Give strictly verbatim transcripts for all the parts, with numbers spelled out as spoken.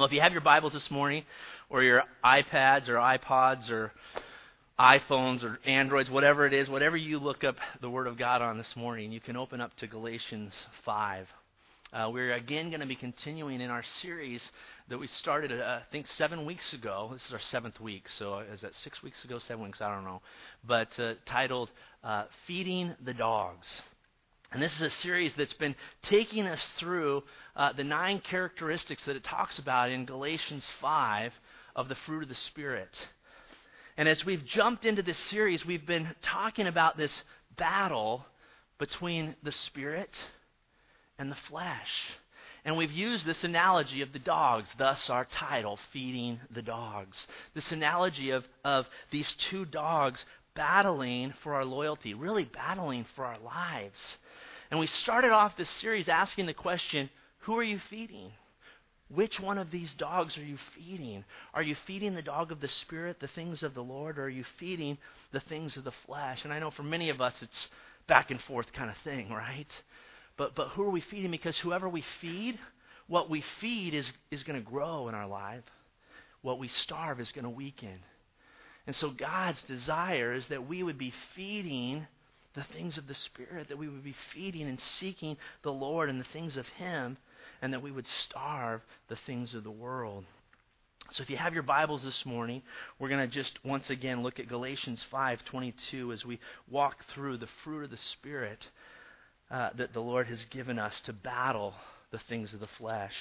Well, if you have your Bibles this morning, or your iPads or iPods or iPhones or Androids, whatever it is, whatever you look up the Word of God on this morning, you can open up to Galatians five. Uh, we're again going to be continuing in our series that we started, uh, I think, seven weeks ago. This is our seventh week, so is that six weeks ago, seven weeks? I don't know. But uh, titled uh, Feeding the Dogs. And this is a series that's been taking us through uh, the nine characteristics that it talks about in Galatians five of the fruit of the Spirit. And as we've jumped into this series, we've been talking about this battle between the Spirit and the flesh. And we've used this analogy of the dogs, thus our title, Feeding the Dogs. This analogy of, of these two dogs battling for our loyalty, really battling for our lives. And we started off this series asking the question, who are you feeding? Which one of these dogs are you feeding? Are you feeding the dog of the Spirit, the things of the Lord, or are you feeding the things of the flesh? And I know for many of us it's back and forth kind of thing, right? But but who are we feeding? Because whoever we feed, what we feed is, is going to grow in our life. What we starve is going to weaken. And so God's desire is that we would be feeding the things of the Spirit, that we would be feeding and seeking the Lord and the things of Him, and that we would starve the things of the world. So if you have your Bibles this morning, we're going to just once again look at Galatians five twenty-two as we walk through the fruit of the Spirit uh, that the Lord has given us to battle the things of the flesh.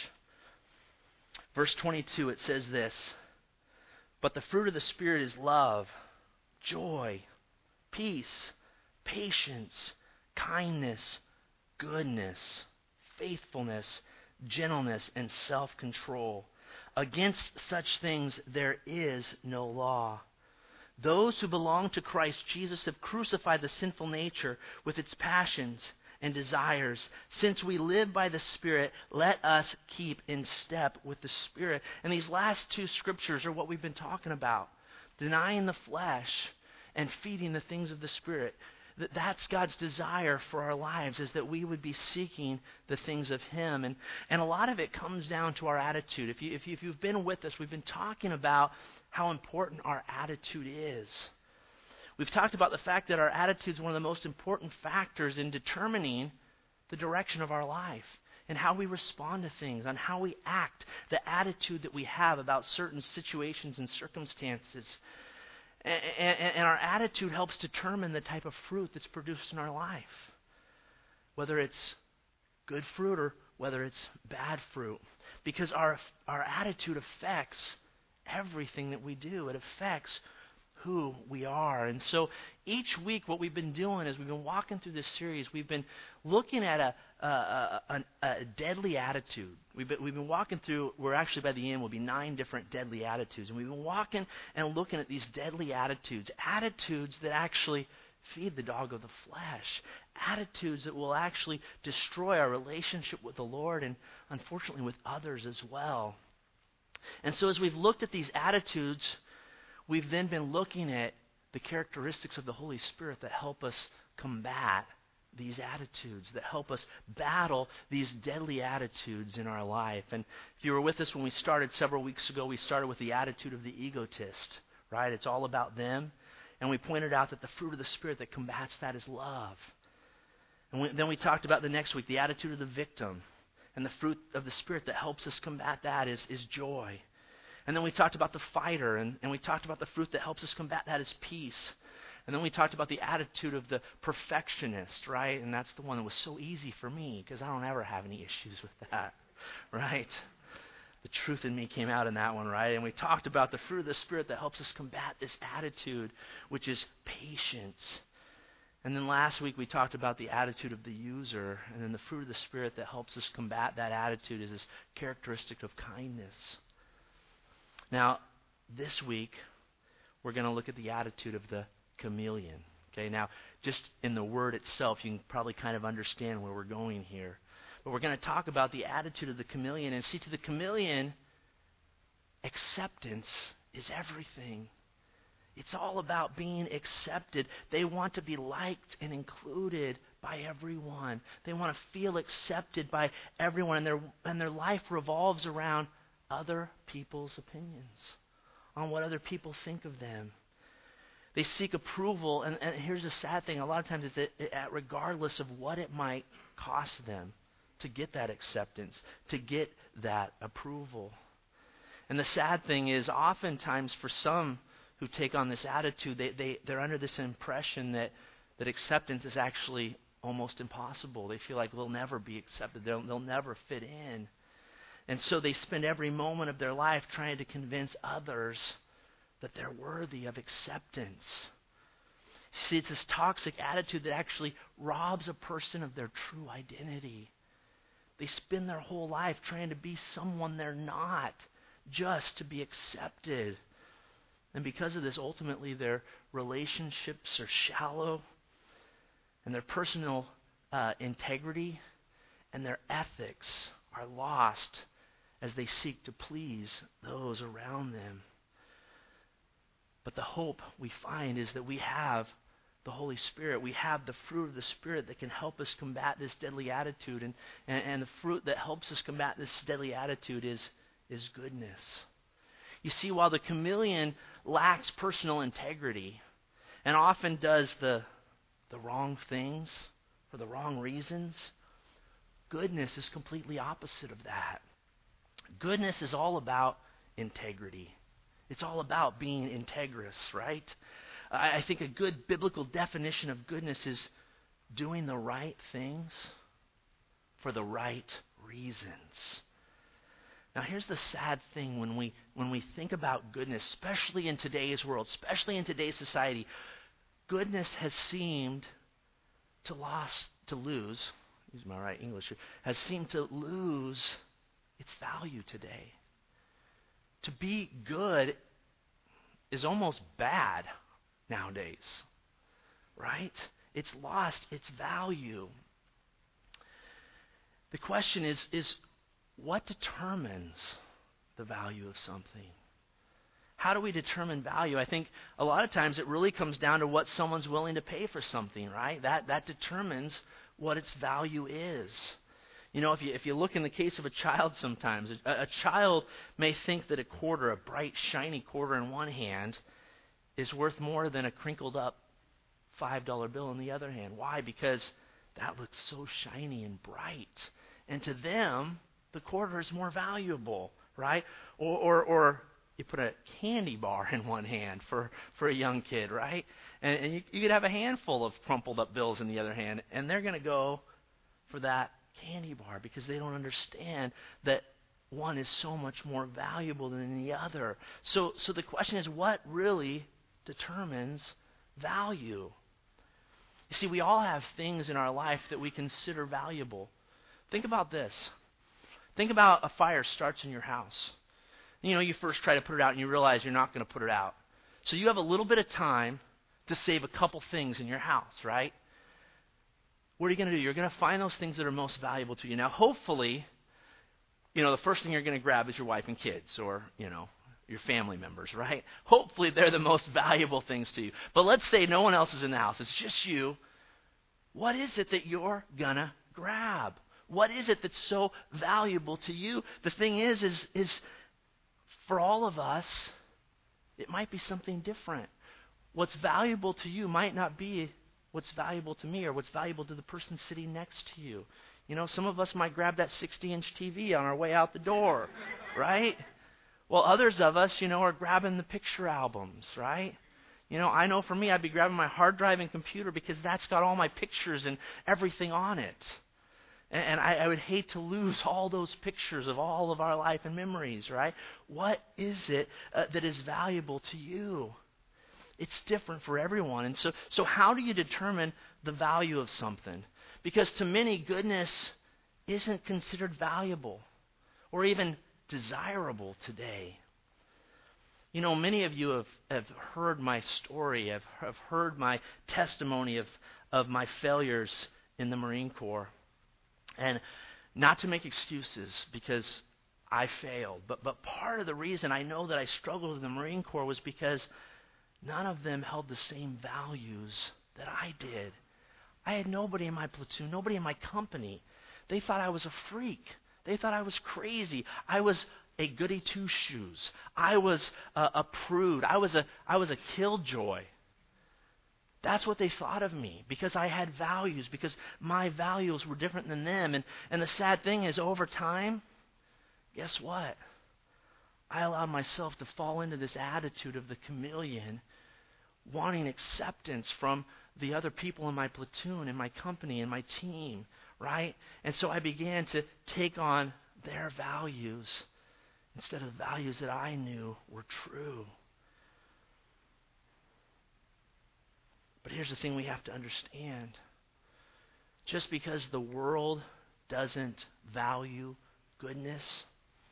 Verse twenty-two, it says this, "But the fruit of the Spirit is love, joy, peace, patience, kindness, goodness, faithfulness, gentleness, and self-control. Against such things there is no law. Those who belong to Christ Jesus have crucified the sinful nature with its passions and desires. Since we live by the Spirit, let us keep in step with the Spirit." And these last two scriptures are what we've been talking about. Denying the flesh and feeding the things of the Spirit. That that's God's desire for our lives, is that we would be seeking the things of Him. And and a lot of it comes down to our attitude. If, you, if, you, if you've been with us, we've been talking about how important our attitude is. We've talked about the fact that our attitude is one of the most important factors in determining the direction of our life and how we respond to things, on how we act, the attitude that we have about certain situations and circumstances. And, and, and our attitude helps determine the type of fruit that's produced in our life. Whether it's good fruit or whether it's bad fruit. Because our our attitude affects everything that we do. It affects who we are. And so each week what we've been doing is we've been walking through this series. We've been looking at a a, a, a deadly attitude. We've been, we've been walking through, we're actually by the end will be nine different deadly attitudes. And we've been walking and looking at these deadly attitudes. Attitudes that actually feed the dog of the flesh. Attitudes that will actually destroy our relationship with the Lord and unfortunately with others as well. And so as we've looked at these attitudes, we've then been looking at the characteristics of the Holy Spirit that help us combat these attitudes, that help us battle these deadly attitudes in our life. And if you were with us when we started several weeks ago, we started with the attitude of the egotist, right? It's all about them. And we pointed out that the fruit of the Spirit that combats that is love. And we, then we talked about the next week, the attitude of the victim. And the fruit of the Spirit that helps us combat that is, is joy. And then we talked about the fighter, and, and we talked about the fruit that helps us combat that is peace. And then we talked about the attitude of the perfectionist, right? And that's the one that was so easy for me because I don't ever have any issues with that, right? The truth in me came out in that one, right? And we talked about the fruit of the Spirit that helps us combat this attitude, which is patience. And then last week we talked about the attitude of the user, and then the fruit of the Spirit that helps us combat that attitude is this characteristic of kindness. Now, this week, we're going to look at the attitude of the chameleon. Okay, now, just in the word itself, you can probably kind of understand where we're going here. But we're going to talk about the attitude of the chameleon. And see, to the chameleon, acceptance is everything. It's all about being accepted. They want to be liked and included by everyone. They want to feel accepted by everyone. And their, and their life revolves around other people's opinions, on what other people think of them. They seek approval, and, and here's the sad thing. A lot of times it's at, at regardless of what it might cost them to get that acceptance, to get that approval. And the sad thing is, oftentimes for some who take on this attitude, they, they, they're under this impression that, that acceptance is actually almost impossible. They feel like they'll never be accepted. They'll, they'll never fit in. And so they spend every moment of their life trying to convince others that they're worthy of acceptance. You see, it's this toxic attitude that actually robs a person of their true identity. They spend their whole life trying to be someone they're not, just to be accepted. And because of this, ultimately their relationships are shallow, and their personal uh, integrity and their ethics are lost as they seek to please those around them. But the hope we find is that we have the Holy Spirit. We have the fruit of the Spirit that can help us combat this deadly attitude. And, and, and the fruit that helps us combat this deadly attitude is, is goodness. You see, while the chameleon lacks personal integrity and often does the, the wrong things for the wrong reasons, goodness is completely opposite of that. Goodness is all about integrity. It's all about being integrous, right? I, I think a good biblical definition of goodness is doing the right things for the right reasons. Now, here's the sad thing when we when we think about goodness, especially in today's world, especially in today's society, goodness has seemed to lost to lose, use my right English here, has seemed to lose its value today. To be good is almost bad nowadays, right? It's lost its value. The question is, is what determines the value of something? How do we determine value? I think a lot of times it really comes down to what someone's willing to pay for something, right? That that determines what its value is. You know, if you if you look in the case of a child sometimes, a, a child may think that a quarter, a bright, shiny quarter in one hand, is worth more than a crinkled up five dollar bill in the other hand. Why? Because that looks so shiny and bright. And to them, the quarter is more valuable, right? Or or, or you put a candy bar in one hand for, for a young kid, right? And, and you, you could have a handful of crumpled up bills in the other hand, and they're going to go for that candy bar because they don't understand that one is so much more valuable than the other. So, so the question is, what really determines value? You see, we all have things in our life that we consider valuable. Think about this. Think about a fire starts in your house. You know, you first try to put it out and you realize you're not going to put it out. So you have a little bit of time to save a couple things in your house, right? What are you going to do? You're going to find those things that are most valuable to you. Now, hopefully, you know, the first thing you're going to grab is your wife and kids or, you know, your family members, right? Hopefully they're the most valuable things to you. But let's say no one else is in the house. It's just you. What is it that you're going to grab? What is it that's so valuable to you? The thing is, is, is for all of us, it might be something different. What's valuable to you might not be what's valuable to me or what's valuable to the person sitting next to you. You know, some of us might grab that sixty-inch T V on our way out the door, right? Well, others of us, you know, are grabbing the picture albums, right? You know, I know for me, I'd be grabbing my hard drive and computer because that's got all my pictures and everything on it. And, and I, I would hate to lose all those pictures of all of our life and memories, right? What is it uh, that is valuable to you? It's different for everyone. And so, so how do you determine the value of something? Because to many, goodness isn't considered valuable or even desirable today. You know, many of you have, have heard my story, have, have heard my testimony of, of my failures in the Marine Corps. And not to make excuses because I failed, but, but part of the reason I know that I struggled in the Marine Corps was because none of them held the same values that I did. I had nobody in my platoon, nobody in my company. They thought I was a freak. They thought I was crazy. I was a goody two-shoes. I was a, a prude. I was a, I was a killjoy. That's what they thought of me because I had values, because my values were different than them. And, and the sad thing is, over time, guess what? I allowed myself to fall into this attitude of the chameleon, wanting acceptance from the other people in my platoon, in my company, in my team, right? And so I began to take on their values instead of the values that I knew were true. But here's the thing we have to understand. Just because the world doesn't value goodness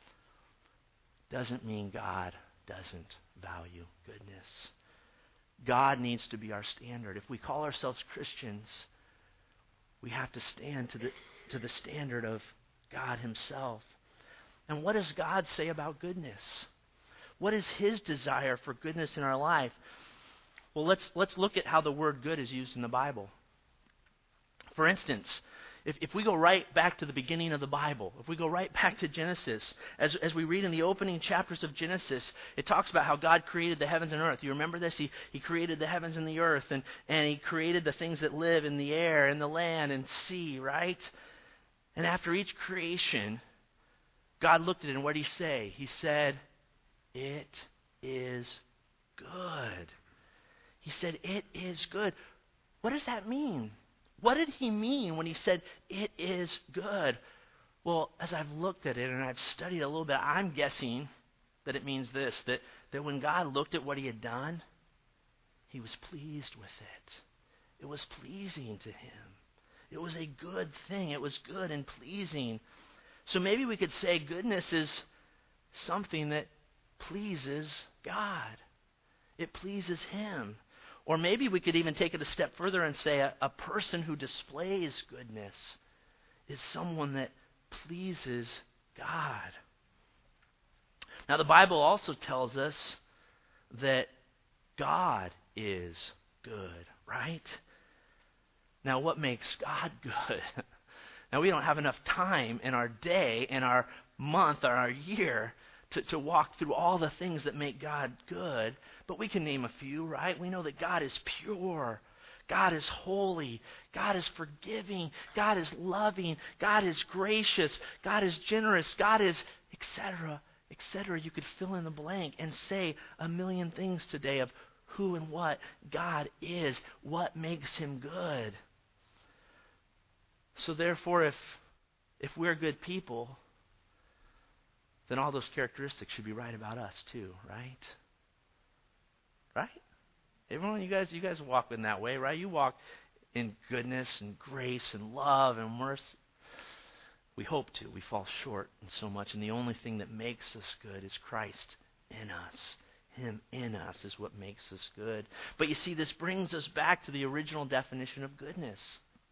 doesn't mean God doesn't value goodness. God needs to be our standard. If we call ourselves Christians, we have to stand to the to the standard of God himself. And what does God say about goodness? What is his desire for goodness in our life? Well, let's let's look at how the word good is used in the Bible. For instance, if, if we go right back to the beginning of the Bible, if we go right back to Genesis, as, as we read in the opening chapters of Genesis, it talks about how God created the heavens and earth. You remember this? He, he created the heavens and the earth, and, and he created the things that live in the air and the land and sea, right? And after each creation, God looked at it, and what did he say? He said, "It is good." He said, "It is good." What does that mean? What did he mean when he said, "It is good"? Well, as I've looked at it and I've studied a little bit, I'm guessing that it means this, that, that when God looked at what he had done, he was pleased with it. It was pleasing to him. It was a good thing. It was good and pleasing. So maybe we could say goodness is something that pleases God. It pleases him. Or maybe we could even take it a step further and say a, a person who displays goodness is someone that pleases God. Now, the Bible also tells us that God is good, right? Now, what makes God good? Now, we don't have enough time in our day, in our month, or our year to, to walk through all the things that make God good, but we can name a few, right? We know that God is pure. God is holy. God is forgiving. God is loving. God is gracious. God is generous. God is et cetera, et cetera. You could fill in the blank and say a million things today of who and what God is, what makes him good. So therefore, if if we're good people, then all those characteristics should be right about us too, right? Right? Everyone, you guys, you guys walk in that way, right? You walk in goodness and grace and love and mercy. We hope to. We fall short in so much, and the only thing that makes us good is Christ in us. Him in us is what makes us good. But you see, this brings us back to the original definition of goodness.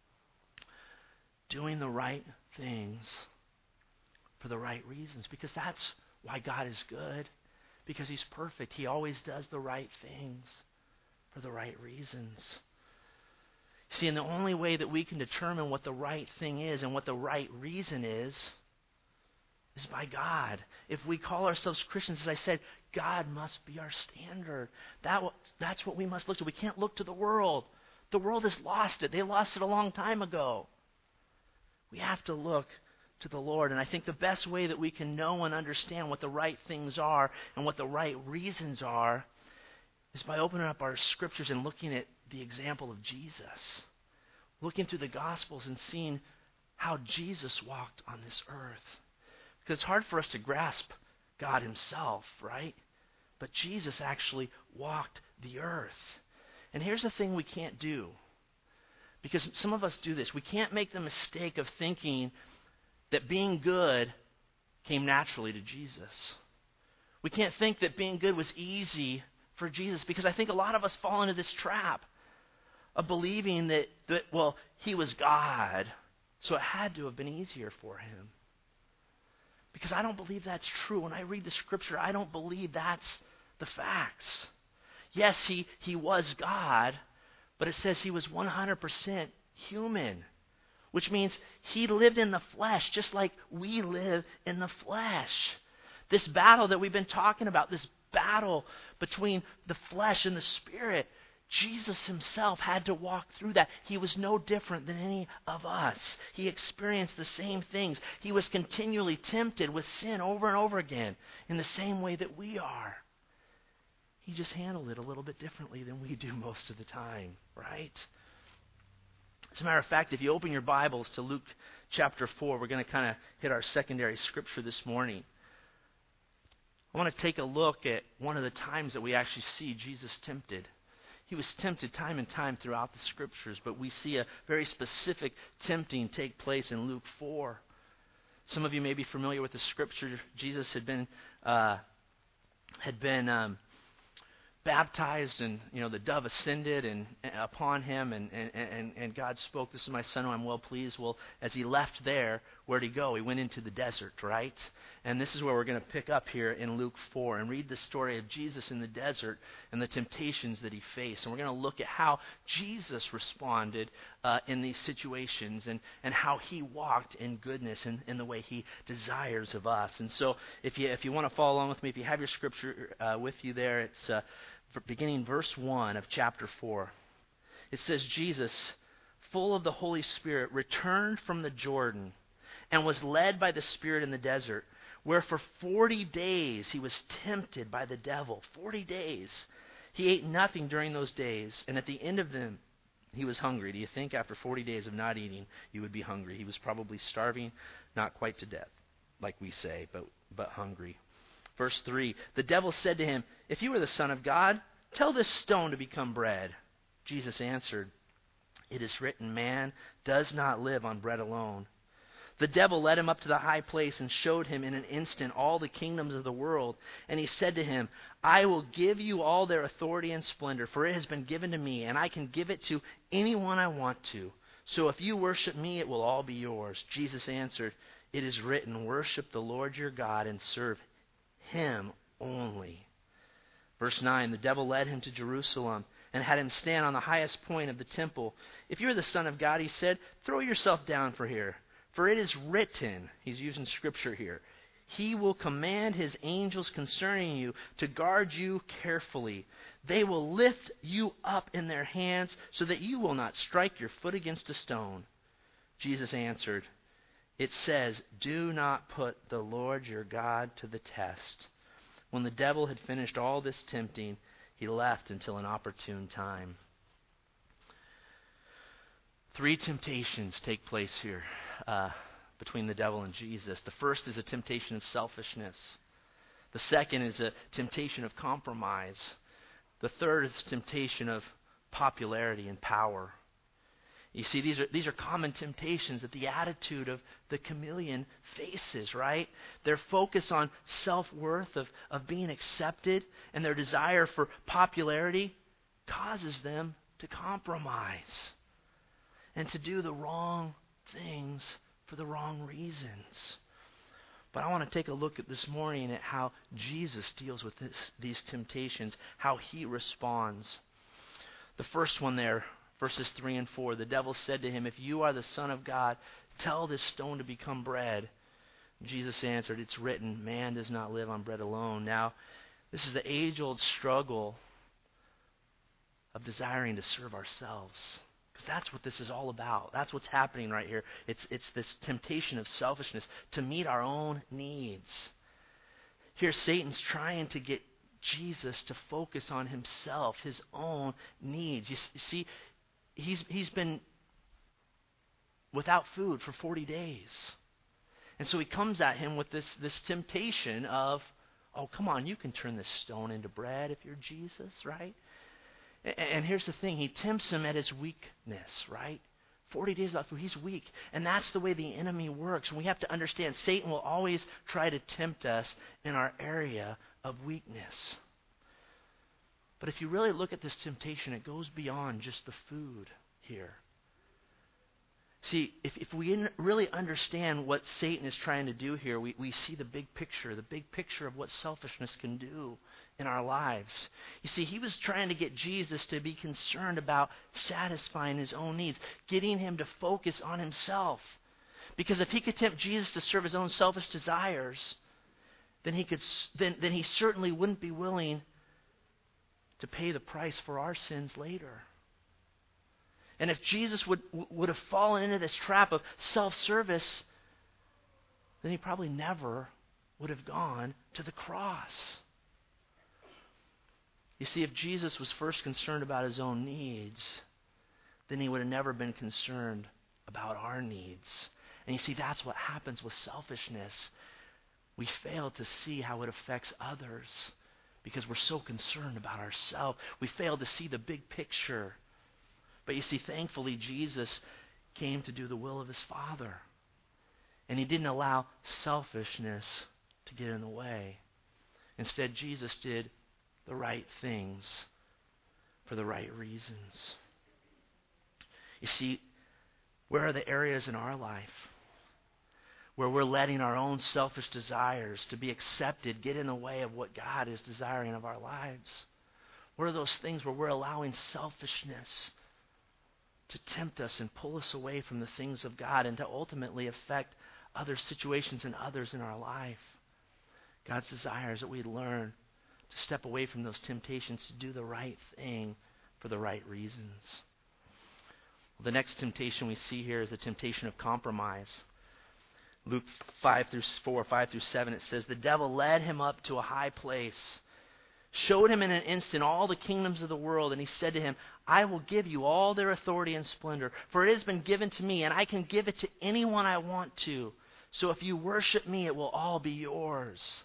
Doing the right things for the right reasons, because that's why God is good, because he's perfect. He always does the right things for the right reasons. See, and the only way that we can determine what the right thing is and what the right reason is is by God. If we call ourselves Christians, as I said, God must be our standard. That that's what we must look to. We can't look to the world. The world has lost it. They lost it a long time ago. We have to look to the Lord. And I think the best way that we can know and understand what the right things are and what the right reasons are is by opening up our scriptures and looking at the example of Jesus. Looking through the Gospels and seeing how Jesus walked on this earth. Because it's hard for us to grasp God himself, right? But Jesus actually walked the earth. And here's the thing we can't do. Because some of us do this. We can't make the mistake of thinking that being good came naturally to Jesus. We can't think that being good was easy for Jesus, because I think a lot of us fall into this trap of believing that, that, well, he was God, so it had to have been easier for him. Because I don't believe that's true. When I read the scripture, I don't believe that's the facts. Yes, he, he was God, but it says he was one hundred percent human, which means he lived in the flesh just like we live in the flesh. This battle that we've been talking about, this battle between the flesh and the spirit, Jesus himself had to walk through that. He was no different than any of us. He experienced the same things. He was continually tempted with sin over and over again in the same way that we are. He just handled it a little bit differently than we do most of the time, right? As a matter of fact, if you open your Bibles to Luke chapter four, we're going to kind of hit our secondary scripture this morning. I want to take a look at one of the times that we actually see Jesus tempted. He was tempted time and time throughout the scriptures, but we see a very specific tempting take place in Luke four. Some of you may be familiar with the scripture. Jesus had been uh, had been um, baptized, and you know the dove ascended and, and upon him, and, and, and, and God spoke, "This is my son who I'm well pleased." Well, as he left there, where'd he go? He went into the desert, right? And this is where we're going to pick up here in Luke four and read the story of Jesus in the desert and the temptations that he faced. And we're going to look at how Jesus responded uh, in these situations, and, and how he walked in goodness and in the way he desires of us. And so if you if you want to follow along with me, if you have your scripture uh, with you there, it's uh, beginning verse one of chapter four. It says, Jesus, full of the Holy Spirit, returned from the Jordan and was led by the Spirit in the desert, where for forty days he was tempted by the devil. Forty days. He ate nothing during those days, and at the end of them he was hungry. Do you think after forty days of not eating you would be hungry? He was probably starving, not quite to death, like we say, but, but hungry. Verse three, the devil said to him, "If you are the Son of God, tell this stone to become bread." Jesus answered, "It is written, man does not live on bread alone." The devil led him up to the high place and showed him in an instant all the kingdoms of the world. And he said to him, "I will give you all their authority and splendor, for it has been given to me, and I can give it to anyone I want to. So if you worship me, it will all be yours." Jesus answered, "It is written, worship the Lord your God and serve him only." Verse nine, the devil led him to Jerusalem and had him stand on the highest point of the temple. "If you are the Son of God," he said, "throw yourself down for here. For it is written," he's using scripture here, "He will command his angels concerning you to guard you carefully. They will lift you up in their hands so that you will not strike your foot against a stone." Jesus answered, "It says, do not put the Lord your God to the test." When the devil had finished all this tempting, he left until an opportune time. Three temptations take place here uh, between the devil and Jesus. The first is a temptation of selfishness. The second is a temptation of compromise. The third is a temptation of popularity and power. You see, these are these are common temptations that the attitude of the chameleon faces, right? Their focus on self-worth, of, of being accepted, and their desire for popularity causes them to compromise and to do the wrong things for the wrong reasons. But I want to take a look at this morning at how Jesus deals with this, these temptations, how he responds. The first one there, verses three and four, the devil said to him, "If you are the Son of God, tell this stone to become bread." Jesus answered, "It's written, man does not live on bread alone." Now, this is the age-old struggle of desiring to serve ourselves. Because that's what this is all about. That's what's happening right here. It's it's this temptation of selfishness to meet our own needs. Here, Satan's trying to get Jesus to focus on himself, his own needs. You see, he's he's been without food for forty days. And so he comes at him with this, this temptation of, "Oh, come on, you can turn this stone into bread if you're Jesus, right?" And here's the thing, he tempts him at his weakness, right? forty days without food, he's weak. And that's the way the enemy works. And we have to understand Satan will always try to tempt us in our area of weakness. But if you really look at this temptation, it goes beyond just the food here. See, if, if we really understand what Satan is trying to do here, we, we see the big picture, the big picture of what selfishness can do in our lives. You see, he was trying to get Jesus to be concerned about satisfying his own needs, getting him to focus on himself. Because if he could tempt Jesus to serve his own selfish desires, then he could then, then he certainly wouldn't be willing to pay the price for our sins later. And if Jesus would would have fallen into this trap of self-service, then he probably never would have gone to the cross. You see, if Jesus was first concerned about his own needs, then he would have never been concerned about our needs. And you see, that's what happens with selfishness. We fail to see how it affects others because we're so concerned about ourselves. We fail to see the big picture. But you see, thankfully, Jesus came to do the will of his Father. And he didn't allow selfishness to get in the way. Instead, Jesus did the right things for the right reasons. You see, where are the areas in our life where we're letting our own selfish desires to be accepted get in the way of what God is desiring of our lives? What are those things where we're allowing selfishness to tempt us and pull us away from the things of God and to ultimately affect other situations and others in our life? God's desire is that we learn to step away from those temptations to do the right thing for the right reasons. Well, the next temptation we see here is the temptation of compromise. Luke five through four, five through seven, it says, "The devil led him up to a high place, showed him in an instant all the kingdoms of the world, and he said to him, 'I will give you all their authority and splendor, for it has been given to me, and I can give it to anyone I want to. So if you worship me, it will all be yours.'"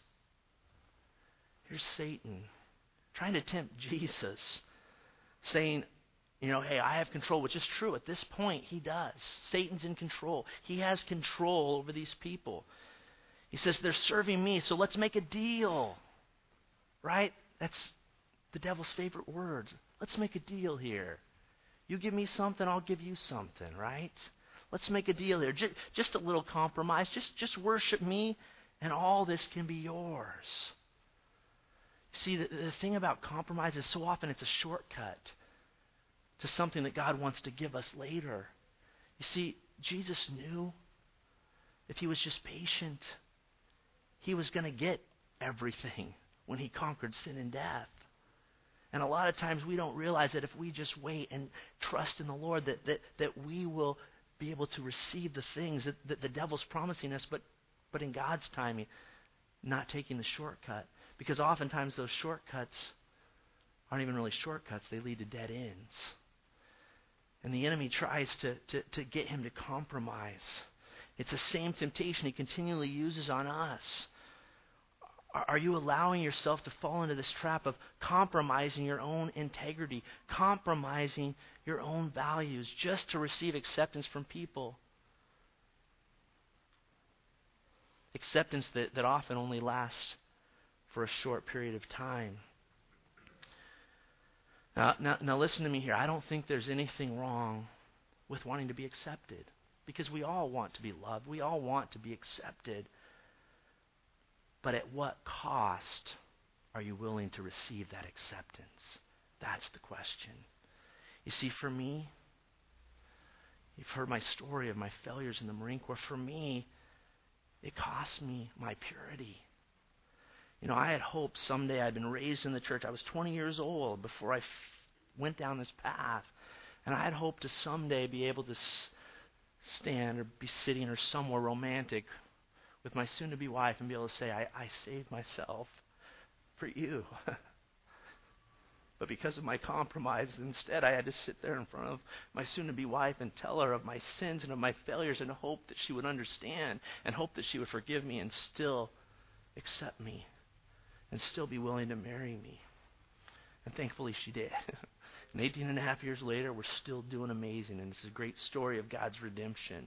Here's Satan trying to tempt Jesus, saying, you know, hey, I have control, which is true. At this point, he does. Satan's in control. He has control over these people. He says, they're serving me, so let's make a deal. Right? That's the devil's favorite words. Let's make a deal here. You give me something, I'll give you something, right? Let's make a deal here. Just, just a little compromise. Just, just worship me, and all this can be yours. See, the, the thing about compromise is so often it's a shortcut to something that God wants to give us later. You see, Jesus knew if he was just patient, he was going to get everything when he conquered sin and death. And a lot of times we don't realize that if we just wait and trust in the Lord, that that, that we will be able to receive the things that, that the devil's promising us, but, but in God's timing, not taking the shortcut. Because oftentimes those shortcuts aren't even really shortcuts. They lead to dead ends. And the enemy tries to, to, to get him to compromise. It's the same temptation he continually uses on us. Are you allowing yourself to fall into this trap of compromising your own integrity, compromising your own values just to receive acceptance from people? Acceptance that, that often only lasts for a short period of time. Now, now, now listen to me here. I don't think there's anything wrong with wanting to be accepted, because we all want to be loved. We all want to be accepted. But at what cost are you willing to receive that acceptance? That's the question. You see, for me, you've heard my story of my failures in the Marine Corps. For me, it cost me my purity. You know, I had hoped someday. I'd been raised in the church. I was twenty years old before I f- went down this path. And I had hoped to someday be able to s- stand or be sitting or somewhere romantic with my soon-to-be wife and be able to say, I, I saved myself for you. But because of my compromise, instead I had to sit there in front of my soon-to-be wife and tell her of my sins and of my failures and hope that she would understand and hope that she would forgive me and still accept me and still be willing to marry me. And thankfully she did. And eighteen and a half years later, we're still doing amazing, and it's a great story of God's redemption.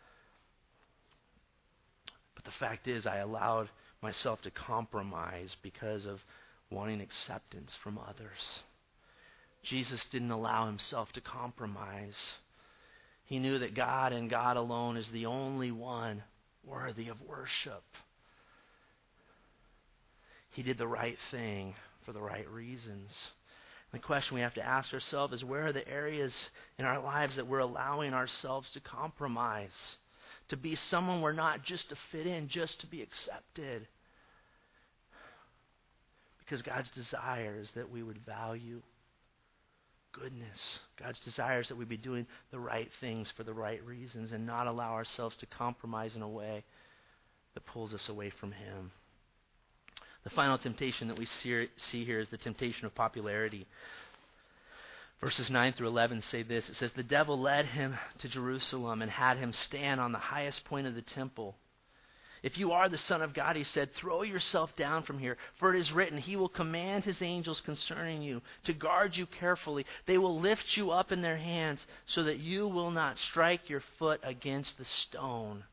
But the fact is, I allowed myself to compromise because of wanting acceptance from others. Jesus didn't allow himself to compromise. He knew that God and God alone is the only one worthy of worship. He did the right thing for the right reasons. The question we have to ask ourselves is, where are the areas in our lives that we're allowing ourselves to compromise? To be someone we're not, just to fit in, just to be accepted. Because God's desire is that we would value goodness. God's desire is that we be doing the right things for the right reasons and not allow ourselves to compromise in a way that pulls us away from Him. The final temptation that we see here is the temptation of popularity. Verses nine through eleven say this. It says, "The devil led him to Jerusalem and had him stand on the highest point of the temple. 'If you are the Son of God,' he said, 'throw yourself down from here. For it is written, He will command His angels concerning you to guard you carefully. They will lift you up in their hands so that you will not strike your foot against the stone.'"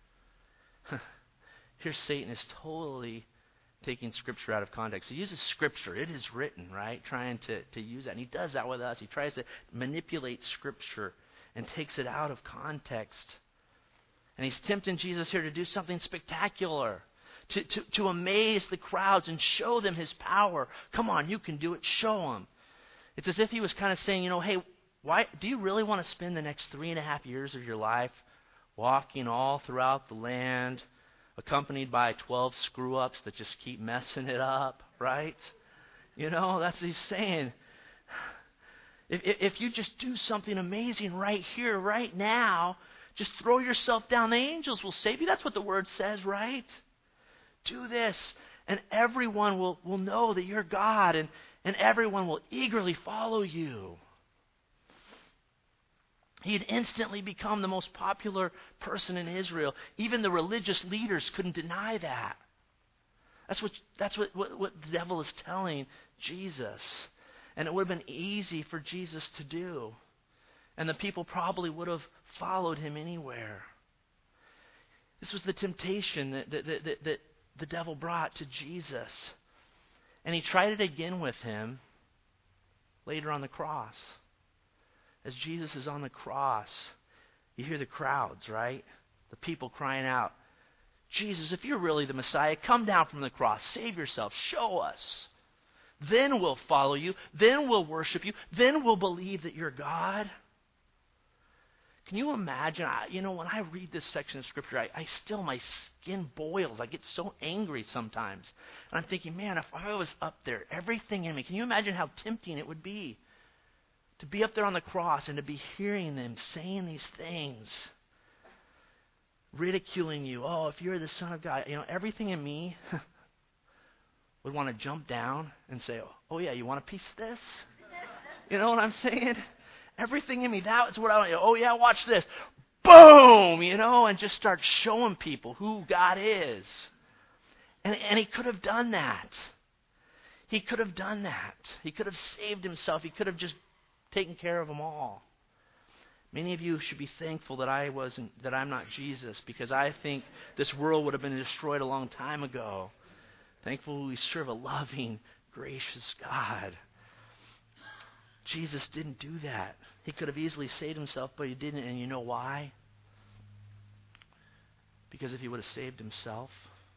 Here Satan is totally taking Scripture out of context. He uses Scripture. It is written, right? Trying to, to use that. And he does that with us. He tries to manipulate Scripture and takes it out of context. And he's tempting Jesus here to do something spectacular, to, to, to amaze the crowds and show them His power. Come on, you can do it. Show them. It's as if he was kind of saying, you know, hey, why do you really want to spend the next three and a half years of your life walking all throughout the land, accompanied by twelve screw-ups that just keep messing it up, right? You know, that's what he's saying. If, if you just do something amazing right here, right now, just throw yourself down, the angels will save you. That's what the Word says, right? Do this, and everyone will, will know that you're God, and, and everyone will eagerly follow you. He had instantly become the most popular person in Israel. Even the religious leaders couldn't deny that. That's what that's what, what, what the devil is telling Jesus. And it would have been easy for Jesus to do. And the people probably would have followed Him anywhere. This was the temptation that, that, that, that, that the devil brought to Jesus. And he tried it again with him later on the cross. As Jesus is on the cross, you hear the crowds, right? The people crying out, "Jesus, if you're really the Messiah, come down from the cross. Save yourself. Show us. Then we'll follow you. Then we'll worship you. Then we'll believe that you're God." Can you imagine? I, you know, when I read this section of Scripture, I, I still, my skin boils. I get so angry sometimes. And I'm thinking, man, if I was up there, everything in me, can you imagine how tempting it would be? To be up there on the cross and to be hearing them saying these things, ridiculing you. Oh, if you're the Son of God, you know, everything in me would want to jump down and say, "Oh yeah, you want a piece of this?" You know what I'm saying? Everything in me, that's what I want. Oh yeah, watch this. Boom, you know, and just start showing people who God is. And, and He could have done that. He could have done that. He could have saved Himself. He could have just taking care of them all. Many of you should be thankful that I wasn't, that I'm not Jesus, because I think this world would have been destroyed a long time ago. Thankful we serve a loving, gracious God. Jesus didn't do that. He could have easily saved Himself, but He didn't. And you know why? Because if He would have saved Himself,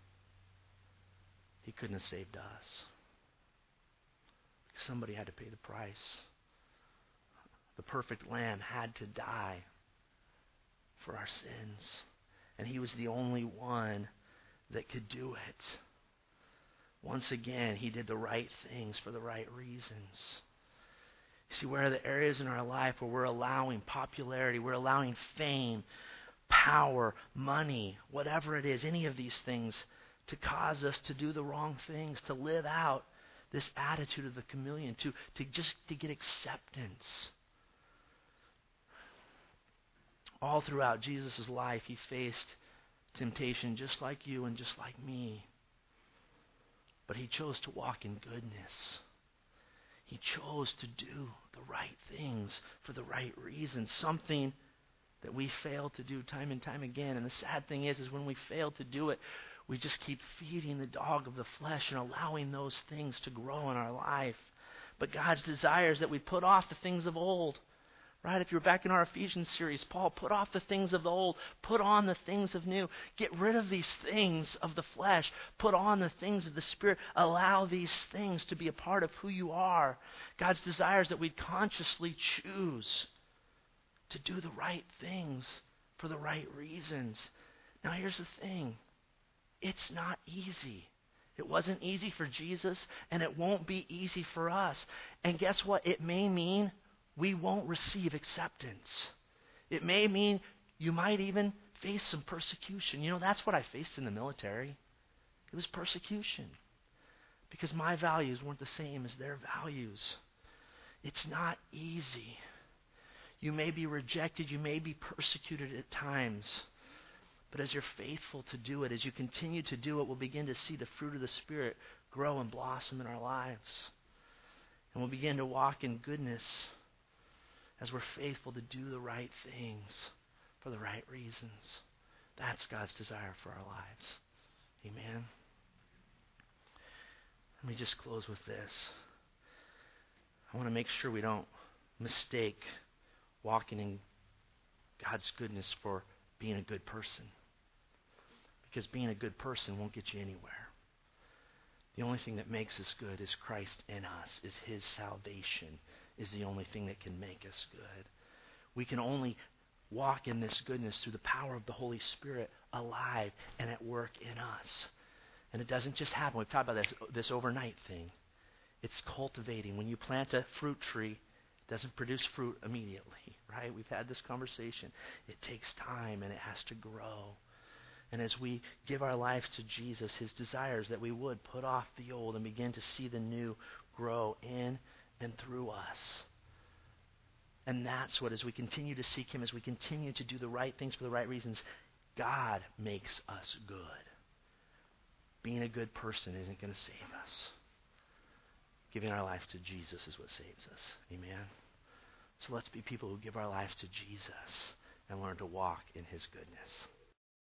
He couldn't have saved us. Somebody had to pay the price. The perfect Lamb had to die for our sins. And He was the only one that could do it. Once again, He did the right things for the right reasons. You see, where are the areas in our life where we're allowing popularity, we're allowing fame, power, money, whatever it is, any of these things, to cause us to do the wrong things, to live out this attitude of the chameleon, to, to just to get acceptance. All throughout Jesus' life, He faced temptation just like you and just like me. But He chose to walk in goodness. He chose to do the right things for the right reasons, something that we fail to do time and time again. And the sad thing is, is when we fail to do it, we just keep feeding the dog of the flesh and allowing those things to grow in our life. But God's desire is that we put off the things of old. Right? If you're back in our Ephesians series, Paul, put off the things of the old, put on the things of new. Get rid of these things of the flesh, put on the things of the Spirit. Allow these things to be a part of who you are. God's desire is that we consciously choose to do the right things for the right reasons. Now here's the thing. It's not easy. It wasn't easy for Jesus, and it won't be easy for us. And guess what? It may mean we won't receive acceptance. It may mean you might even face some persecution. You know, that's what I faced in the military. It was persecution. Because my values weren't the same as their values. It's not easy. You may be rejected. You may be persecuted at times. But as you're faithful to do it, as you continue to do it, we'll begin to see the fruit of the Spirit grow and blossom in our lives. And we'll begin to walk in goodness as we're faithful to do the right things for the right reasons. That's God's desire for our lives. Amen. Let me just close with this. I want to make sure we don't mistake walking in God's goodness for being a good person. Because being a good person won't get you anywhere. The only thing that makes us good is Christ in us, is His salvation, is the only thing that can make us good. We can only walk in this goodness through the power of the Holy Spirit alive and at work in us. And it doesn't just happen. We've talked about this, this overnight thing. It's cultivating. When you plant a fruit tree, it doesn't produce fruit immediately, right? We've had this conversation. It takes time and it has to grow. And as we give our lives to Jesus, His desire is that we would put off the old and begin to see the new grow in and through us. And that's what, as we continue to seek Him, as we continue to do the right things for the right reasons, God makes us good. Being a good person isn't going to save us. Giving our life to Jesus is what saves us. Amen? So let's be people who give our lives to Jesus and learn to walk in His goodness.